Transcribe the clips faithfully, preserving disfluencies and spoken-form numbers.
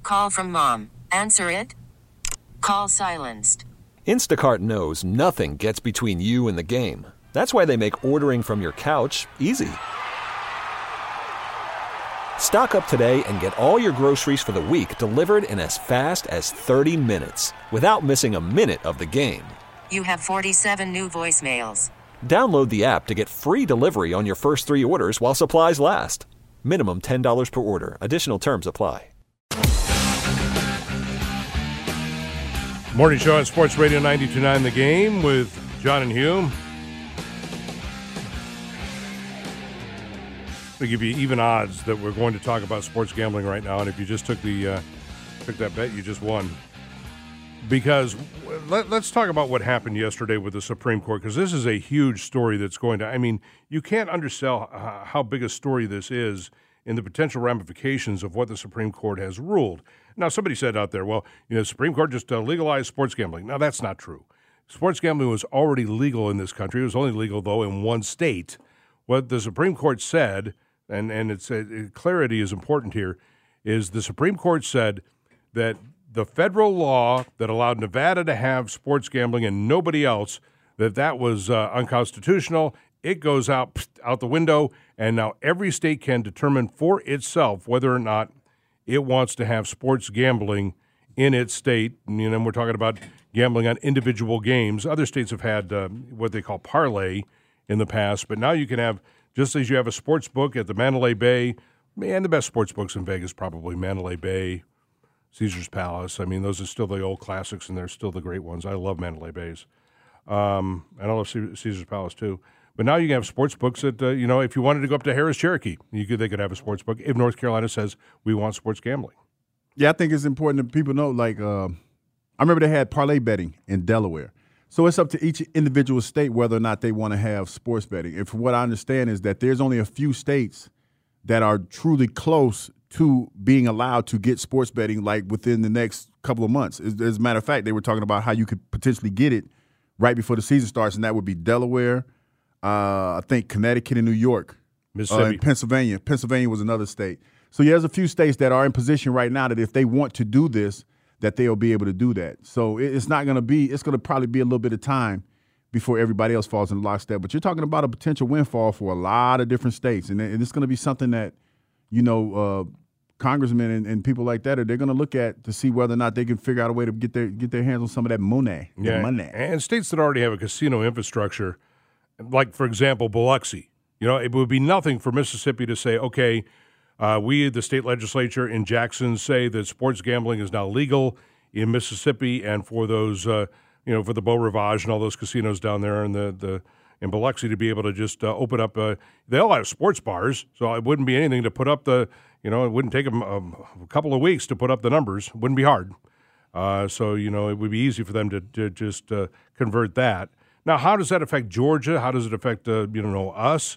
Call from mom. Answer it. Call silenced. Instacart knows nothing gets between you and the game. That's why they make ordering from your couch easy. Stock up today and get all your groceries for the week delivered in as fast as thirty minutes without missing a minute of the game. You have forty-seven new voicemails. Download the app to get free delivery on your first three orders while supplies last. Minimum ten dollars per order. Additional terms apply. Morning show on Sports Radio ninety-two point nine The Game with John and Hugh. We give you even odds that we're going to talk about sports gambling right now, and if you just took the uh, took that bet, you just won. Because let, let's talk about what happened yesterday with the Supreme Court, because this is a huge story that's going to, I mean, you can't undersell uh, how big a story this is in the potential ramifications of what the Supreme Court has ruled. Now, somebody said out there, well, you know, the Supreme Court just uh, legalized sports gambling. Now, that's not true. Sports gambling was already legal in this country. It was only legal, though, in one state. What the Supreme Court said, and, and it's uh, clarity is important here, is the Supreme Court said that the federal law that allowed Nevada to have sports gambling and nobody else, that that was uh, unconstitutional. It goes out pst, out the window, and now every state can determine for itself whether or not it wants to have sports gambling in its state. And, you know, we're talking about gambling on individual games. Other states have had uh, what they call parlay in the past, but now you can have, just as you have a sports book at the Mandalay Bay, man, the best sports books in Vegas probably Mandalay Bay, Caesar's Palace. I mean, those are still the old classics, and they're still the great ones. I love Mandalay Bays. Um, and I love Caesar's Palace, too. But now you can have sports books that, uh, you know, if you wanted to go up to Harris Cherokee, you could, they could have a sports book if North Carolina says we want sports gambling. Yeah, I think it's important that people know, like, uh, I remember they had parlay betting in Delaware. So it's up to each individual state whether or not they want to have sports betting. And from what I understand is that there's only a few states that are truly close to being allowed to get sports betting, like, within the next couple of months. As, as a matter of fact, they were talking about how you could potentially get it right before the season starts, and that would be Delaware, uh, I think Connecticut and New York, Mississippi, uh, and Pennsylvania. Pennsylvania was another state. So yeah, there's a few states that are in position right now that if they want to do this, that they'll be able to do that. So it, it's not going to be, it's going to probably be a little bit of time before everybody else falls in lockstep. But you're talking about a potential windfall for a lot of different states, and, and it's going to be something that, you know, uh, congressmen and, and people like that, are they're going to look at to see whether or not they can figure out a way to get their get their hands on some of that money. Yeah, money. And states that already have a casino infrastructure, like, for example, Biloxi. You know, it would be nothing for Mississippi to say, okay, uh, we, the state legislature in Jackson, say that sports gambling is now legal in Mississippi, and for those, uh, you know, for the Beau Rivage and all those casinos down there in the, the in Biloxi to be able to just uh, open up. Uh, they all have sports bars, so it wouldn't be anything to put up the, you know, it wouldn't take them a, a couple of weeks to put up the numbers. It wouldn't be hard. Uh, so, you know, it would be easy for them to, to just uh, convert that. Now, how does that affect Georgia? How does it affect, uh, you know, us?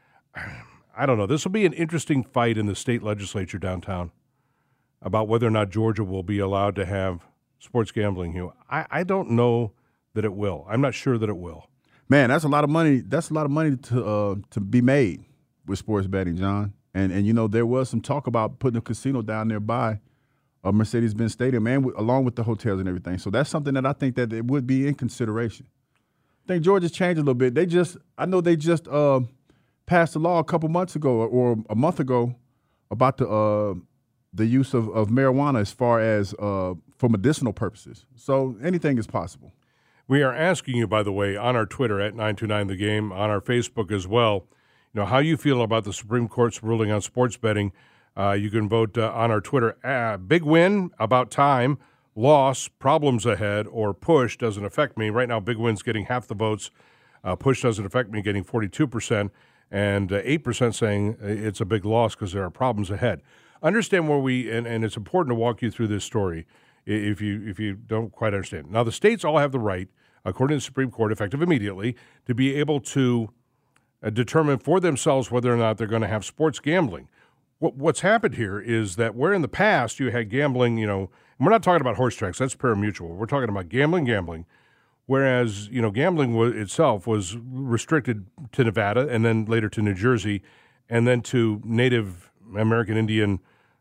I don't know. This will be an interesting fight in the state legislature downtown about whether or not Georgia will be allowed to have sports gambling here. I, I don't know that it will. I'm not sure that it will. Man, that's a lot of money. That's a lot of money to uh, to be made with sports betting, John. And and you know, there was some talk about putting a casino down nearby a Mercedes-Benz Stadium, and w- along with the hotels and everything. So that's something that I think that it would be in consideration. I think Georgia's changed a little bit. They just, I know they just uh, passed a law a couple months ago or a month ago about the uh, the use of, of marijuana as far as uh, for medicinal purposes. So anything is possible. We are asking you, by the way, on our Twitter at nine two nine The Game, on our Facebook as well, you know, how you feel about the Supreme Court's ruling on sports betting. Uh, you can vote uh, on our Twitter. Uh, big win, about time, loss, problems ahead, or push doesn't affect me. Right now, big win's getting half the votes. Uh, push doesn't affect me, getting forty-two percent, and uh, eight percent saying it's a big loss because there are problems ahead. Understand where we, and, and it's important to walk you through this story if you if you don't quite understand. Now, the states all have the right, according to the Supreme Court, effective immediately, to be able to uh, determine for themselves whether or not they're going to have sports gambling. What, what's happened here is that where in the past you had gambling, you know, and we're not talking about horse tracks, that's pari-mutuel. We're talking about gambling, gambling, whereas, you know, gambling w- itself was restricted to Nevada and then later to New Jersey and then to Native American Indian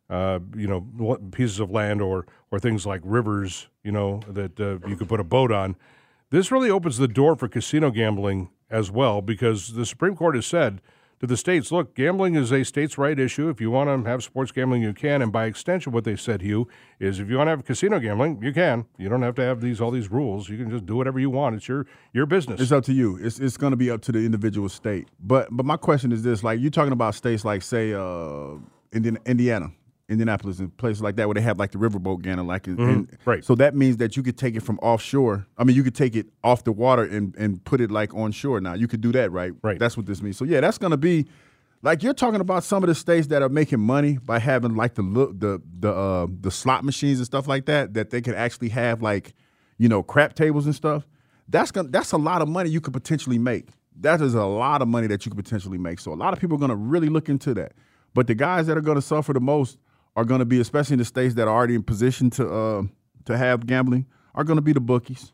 uh, you know, pieces of land or or things like rivers, you know, that uh, you could put a boat on. This really opens the door for casino gambling as well, because the Supreme Court has said to the states, look, gambling is a states' right issue. If you want to have sports gambling, you can. And by extension, what they said to you is if you want to have casino gambling, you can. You don't have to have these all these rules. You can just do whatever you want. It's your your business. It's up to you. It's it's going to be up to the individual state. But but my question is this: like, you're talking about states like, say, uh, Indiana, Indiana, Indianapolis, and places like that where they have like the riverboat gambling, like, Mm-hmm. and, Right. So that means that you could take it from offshore. I mean, you could take it off the water and and put it like on shore. Now you could do that, right? Right. That's what this means. So yeah, that's going to be. Like, you're talking about some of the states that are making money by having like the look the the uh, the slot machines and stuff like that, that they can actually have like, you know, crap tables and stuff. That's gonna that's a lot of money you could potentially make. That is a lot of money that you could potentially make. So a lot of people are gonna really look into that. But the guys that are gonna suffer the most are gonna be, especially in the states that are already in position to uh, to have gambling, are gonna be the bookies.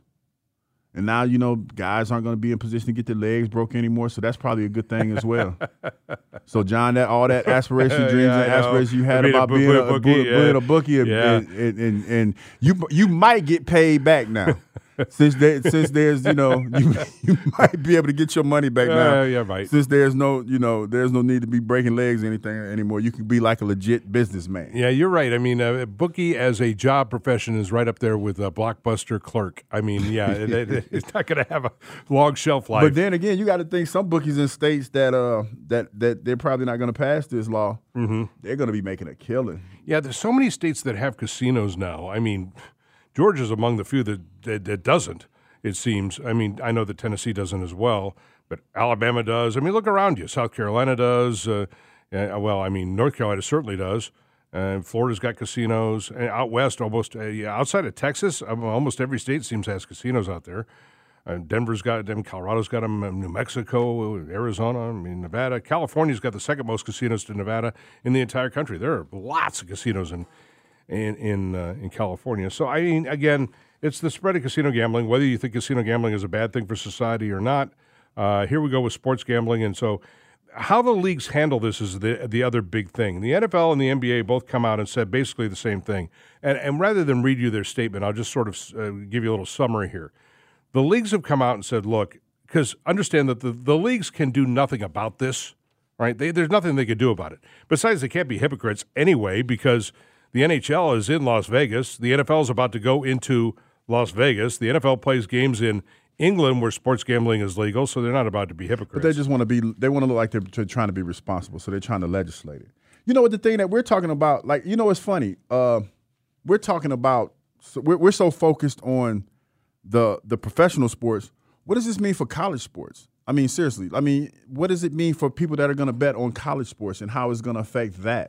And now, you know, guys aren't going to be in position to get their legs broke anymore, so that's probably a good thing as well. So, John, that all that aspiration, dreams, Yeah, and I know. aspirations you had Being a about bo- being a, a bookie, being yeah. a bookie, and, Yeah. and, and, and, and you you might get paid back now. Since there, since there's, you know, you, you might be able to get your money back now. Uh, yeah, right. Since there's no, you know, there's no need to be breaking legs or anything anymore. You can be like a legit businessman. Yeah, you're right. I mean, a bookie as a job profession is right up there with a blockbuster clerk. I mean, yeah, it, it, it's not going to have a long shelf life. But then again, you got to think some bookies in states that uh that that they're probably not going to pass this law. Mm-hmm. They're going to be making a killing. Yeah, there's so many states that have casinos now. I mean, Georgia's among the few that, that, that doesn't, it seems. I mean, I know that Tennessee doesn't as well, but Alabama does. I mean, look around you. South Carolina does. Uh, uh, well, I mean, North Carolina certainly does. And Florida's got casinos. And out west, almost uh, yeah, outside of Texas, um, almost every state seems to have casinos out there. Uh, Denver's got them. Colorado's got them. New Mexico, Arizona, I mean, Nevada. California's got the second most casinos to Nevada in the entire country. There are lots of casinos in in in, uh, in California. So, I mean, again, it's the spread of casino gambling, whether you think casino gambling is a bad thing for society or not. Uh, here we go with sports gambling. And so how the leagues handle this is the the other big thing. The N F L and the N B A both come out and said basically the same thing. And, and rather than read you their statement, I'll just sort of uh, give you a little summary here. The leagues have come out and said, look, because understand that the, the leagues can do nothing about this, right? They, there's nothing they could do about it. Besides, they can't be hypocrites anyway, because the N H L is in Las Vegas. The N F L is about to go into Las Vegas. The N F L plays games in England where sports gambling is legal, so they're not about to be hypocrites. But they just want to be, they want to look like they're, they're trying to be responsible, so they're trying to legislate it. You know what, the thing that we're talking about, like, you know, it's funny. Uh, we're talking about, so we're, we're so focused on the the professional sports. What does this mean for college sports? I mean, seriously. I mean, what does it mean for people that are going to bet on college sports, and how is it going to affect that?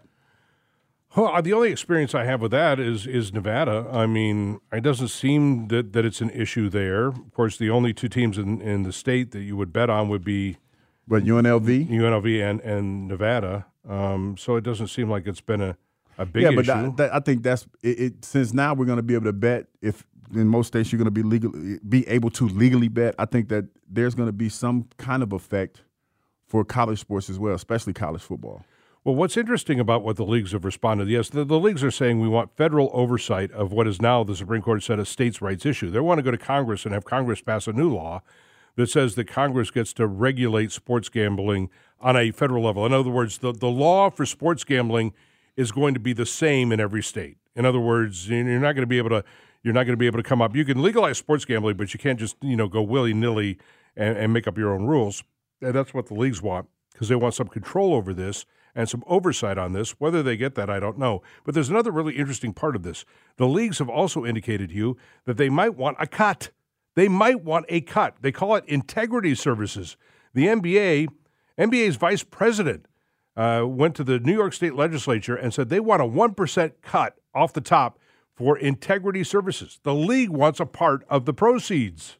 Well, the only experience I have with that is is Nevada. I mean, it doesn't seem that, that it's an issue there. Of course, the only two teams in, in the state that you would bet on would be But U N L V? U N L V and, and Nevada. Um, so it doesn't seem like it's been a, a big yeah, issue. but that, that, I think that's it, it. Since now we're going to be able to bet, if in most states you're going to be legal, be able to legally bet. I think that there's going to be some kind of effect for college sports as well, especially college football. Well, what's interesting about what the leagues have responded, yes, the, the leagues are saying we want federal oversight of what is now, the Supreme Court said, a states' rights issue. They want to go to Congress and have Congress pass a new law that says that Congress gets to regulate sports gambling on a federal level. In other words, the, the law for sports gambling is going to be the same in every state. In other words, you're not going to be able to you're not going to be able to come up. You can legalize sports gambling, but you can't just, you know, go willy-nilly and, and make up your own rules. And that's what the leagues want, because they want some control over this and some oversight on this. Whether they get that, I don't know. But there's another really interesting part of this. The leagues have also indicated to you that they might want a cut. They might want a cut. They call it integrity services. The N B A, N B A's vice president uh, went to the New York State legislature and said they want a one percent cut off the top for integrity services. The league wants a part of the proceeds.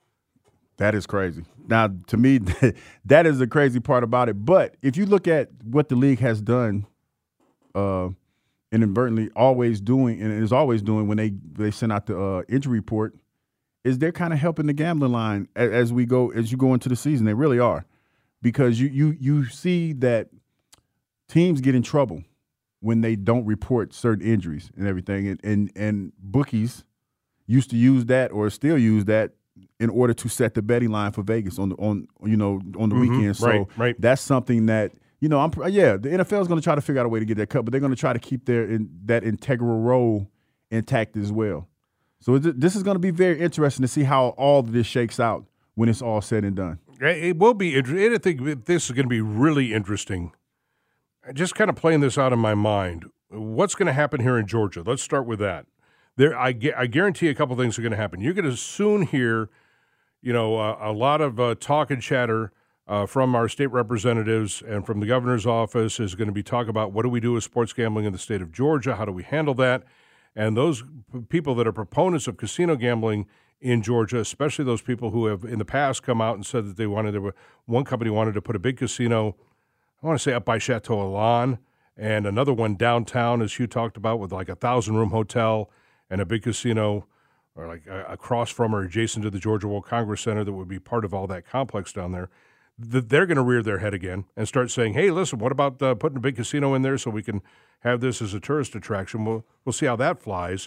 That is crazy. Now, to me, that is the crazy part about it. But if you look at what the league has done, uh, inadvertently always doing, and is always doing when they, they send out the uh, injury report, is they're kind of helping the gambling line as, as we go, as you go into the season. They really are. Because you you you see that teams get in trouble when they don't report certain injuries and everything. And, and and bookies used to use that or still use that in order to set the betting line for Vegas on the, on you know on the mm-hmm. weekend. So right, right. that's something that you know I'm yeah the N F L is going to try to figure out a way to get that cut, but they're going to try to keep their in, that integral role intact as well. So this is going to be very interesting to see how all of this shakes out when it's all said and done. It will be interesting. I think this is going to be really interesting. Just kind of playing this out in my mind. What's going to happen here in Georgia? Let's start with that. There, I, I guarantee a couple things are going to happen. You're going to soon hear, you know, uh, a lot of uh, talk and chatter uh, from our state representatives and from the governor's office is going to be talk about what do we do with sports gambling in the state of Georgia? How do we handle that? And those p- people that are proponents of casino gambling in Georgia, especially those people who have in the past come out and said that they wanted, there were, one company wanted to put a big casino, I want to say up by Chateau Elan, and another one downtown, as Hugh talked about, with like a thousand-room hotel and a big casino, or like uh, across from or adjacent to the Georgia World Congress Center that would be part of all that complex down there. They're going to rear their head again and start saying, hey, listen, what about uh, putting a big casino in there so we can have this as a tourist attraction? We'll, we'll see how that flies.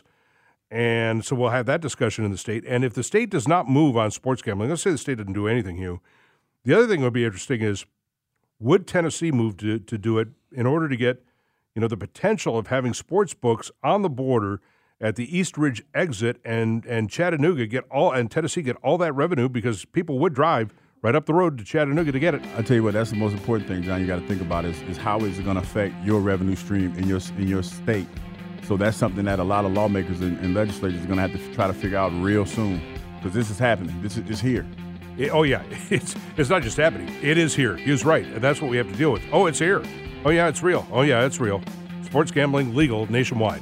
And so we'll have that discussion in the state. And if the state does not move on sports gambling, let's say the state didn't do anything, Hugh, the other thing that would be interesting is, would Tennessee move to, to do it in order to get, you know, the potential of having sports books on the border at the East Ridge exit and, and Chattanooga get all and Tennessee get all that revenue because people would drive right up the road to Chattanooga to get it. I tell you what, that's the most important thing, John. You got to think about is, is how is it going to affect your revenue stream in your in your state. So that's something that a lot of lawmakers and, and legislators are going to have to try to figure out real soon because this is happening. This is it's here. It, oh yeah, it's it's not just happening. It is here. He was right, and that's what we have to deal with. Oh, it's here. Oh yeah, it's real. Oh yeah, it's real. Sports gambling legal nationwide.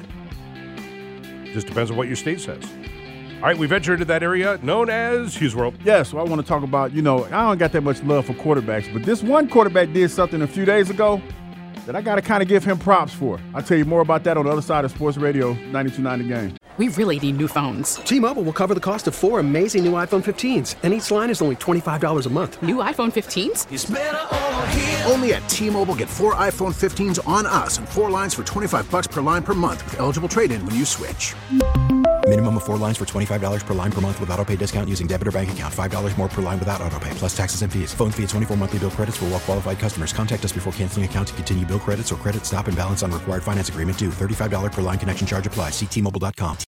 Just depends on what your state says. All right, we ventured into that area known as Hughes World. Yeah, so I want to talk about, you know, I don't got that much love for quarterbacks, but this one quarterback did something a few days ago that I got to kind of give him props for. I'll tell you more about that on the other side of Sports Radio ninety-two point nine The Game. We really need new phones. T-Mobile will cover the cost of four amazing new iPhone fifteens, and each line is only twenty-five dollars a month. New iPhone fifteens? It's better over here. Only at T-Mobile, get four iPhone fifteens on us and four lines for twenty-five dollars per line per month with eligible trade-in when you switch. Minimum of four lines for twenty-five dollars per line per month with autopay discount using debit or bank account. five dollars more per line without autopay, plus taxes and fees. Phone fee at twenty-four monthly bill credits for well-qualified customers. Contact us before canceling account to continue bill credits or credit stop and balance on required finance agreement due. thirty-five dollars per line connection charge applies. See T Mobile dot com.